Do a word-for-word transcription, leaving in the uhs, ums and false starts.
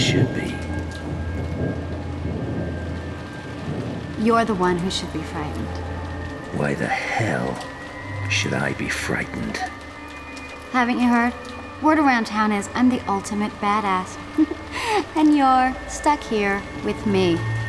should be. You're the one who should be frightened. Why the hell should I be frightened? Haven't you heard? Word around town is I'm the ultimate badass. And you're stuck here with me.